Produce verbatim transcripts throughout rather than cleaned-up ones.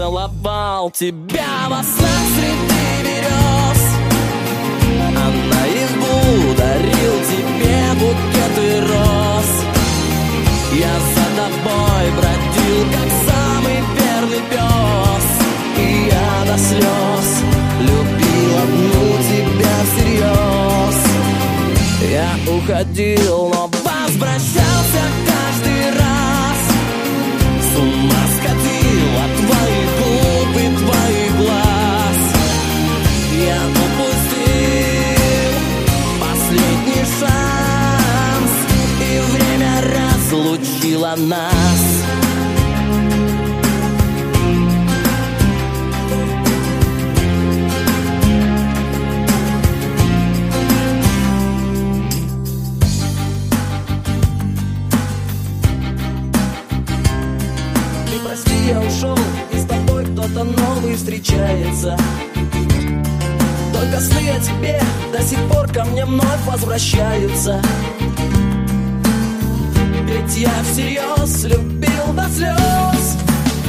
целовал тебя во снах среди берез, а наяву дарил тебе букеты роз. Я за тобой бродил, как самый верный пес, и я до слез любил одну тебя всерьез. Я уходил, но возвращался каждый раз. С ума сходил от твоих губ и твоих глаз. Я упустил последний шанс, и время разлучило нас. Я ушел, и с тобой кто-то новый встречается. Только сны о тебе до сих пор ко мне вновь возвращаются. Ведь я всерьез любил до слез.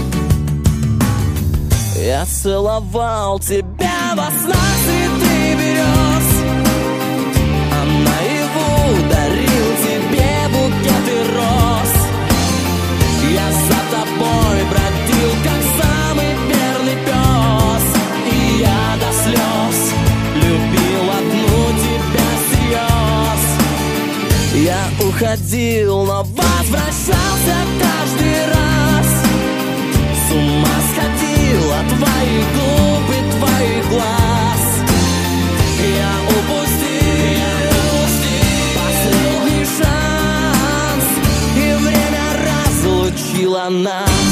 Я целовал тебя во снах среди берез, а наяву дарил тебе букеты роз. Я за тобой бродил, как самый верный пес, и я до слез любил одну тебя всерьез. Я уходил, но возвращался каждый раз. С ума сходил от твоих губ и твоих глаз. Я упустил последний шанс, и время разлучило нас.